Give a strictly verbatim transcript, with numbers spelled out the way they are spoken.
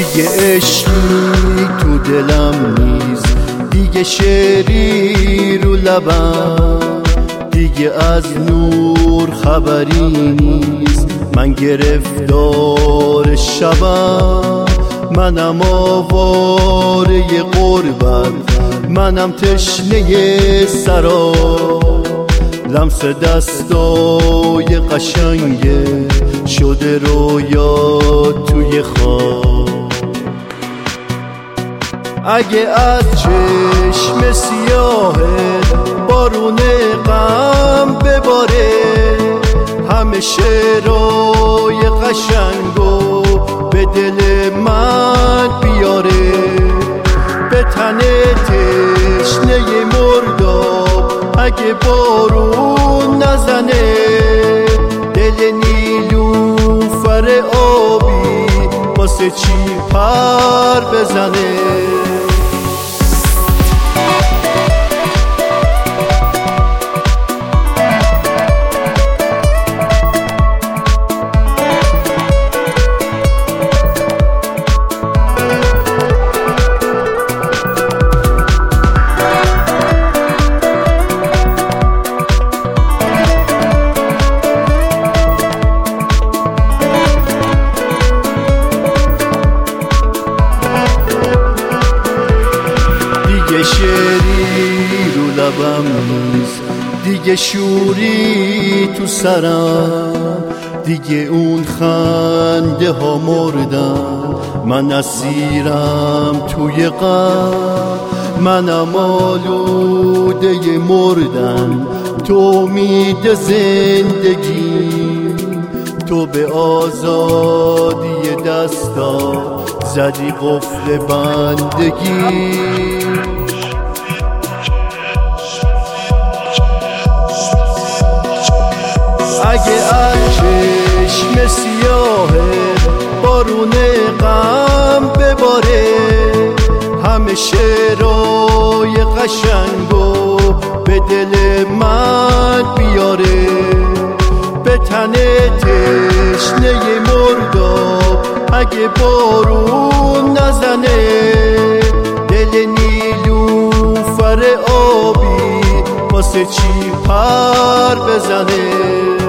دیگه عشقی تو دلم نیست، دیگه شعری رو لبم، دیگه از نور خبری نیست. من گرفتار شبم، منم آواره غربت، منم تشنه سرا، لمس دستای قشنگه شده رویا توی خواب. اگه از چشم سیاهت بارون غم بباره، همه شعرهای قشنگو به دل من بیاره، به تن تشنه مرداب اگه بارون نزنه، دل نیلوفر آبی واسه چی پر بزنه. دیگه شعری رو لبم نیست، دیگه شوری تو سرم، دیگه اون خنده ها مردن، من اسیرم توی غم، منم آلوده مردن، تو امید زندگی، تو به آزادی دستا زدی قفل بندگی. اگه از چشم سیاهت بارون غم بباره، همه شعرهای قشنگو به دل من بیاره، به تن تشنه مرداب اگه بارون نزنه، دل نیلوفر آبی واسه چی پر بزنه.